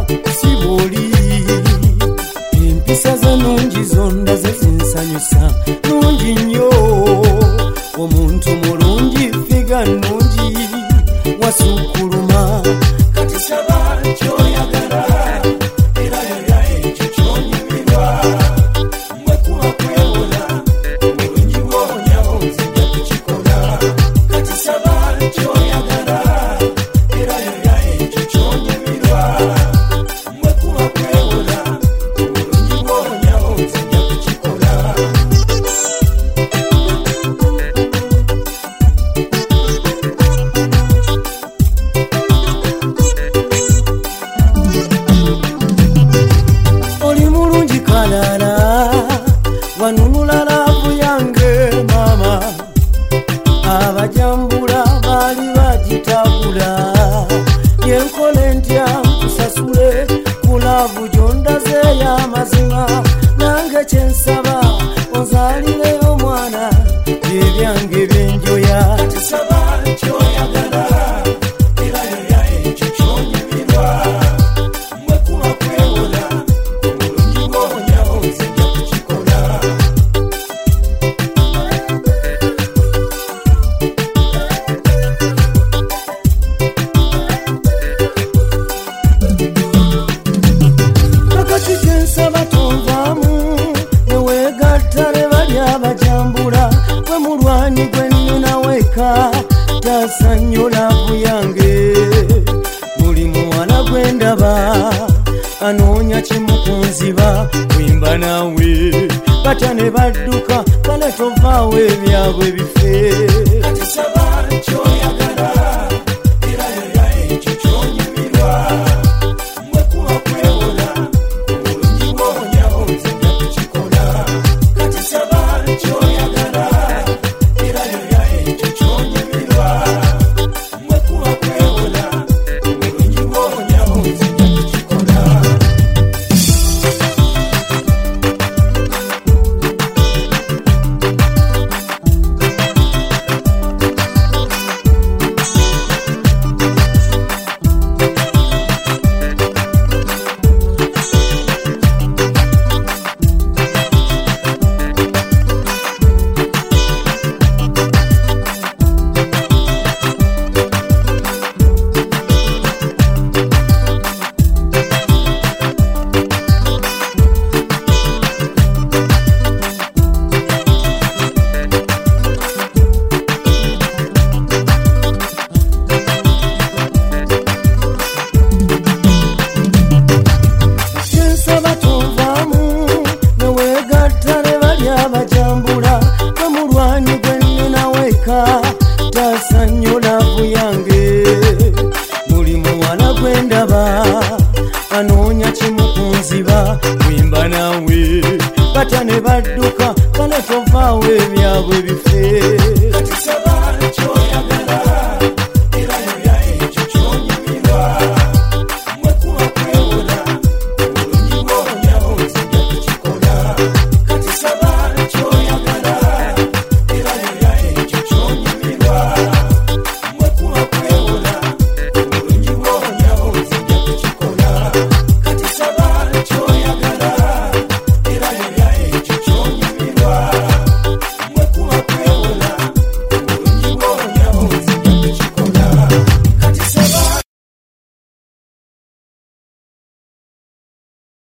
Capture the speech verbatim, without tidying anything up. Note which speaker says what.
Speaker 1: sibuli empisa ze nungi zonda ze zinsanyusa nungi nnyo omuntu mulungi figa nungi wasukuluma kati saba kyoyagala era era ekyo kyonyumirwa mwekuba kwewola omulungi wonyawo nzija kukikola kati saba kyoyagala era era ekyo kyonyumirwa mwekuba kwewola omulungi wonyawo nzija kukikola wanunula laavu yange mama abajambula bali bagitabula yenkole ntya nkusasule ku laavu gyondaze y'amazima nange kyensaba onzalire omwana ebyange byenjoya kisaba kyoyagala era era ekyo kyonyumirwa mwekuba kwewola omulungi wonyawo nzija kukikola kakati kyensaba tonvaamu neweegattale bali abajambula gwe mulwanyi gwe nnina weka tasanyo laavu yange buli muwala gwe ndaba anoonya kimu kunziba wimba naawe bata ne badduka kale tovaawo ebyabwe bife katisaba kyoyagala era era ekyo kyonyumirwa mwekuba kwewola omulungi wonyawo nzija kukikola katisaba kyoyagala era era ekyo kyonyumirwa mwekuba kwewola omulungi wonyawo nzija kukikola tasanyo laavu yange buli muwala gwe ndaba anoonya kimu kunziba wimba naawe bata ne badduka kale tovaawo ebyabwe bife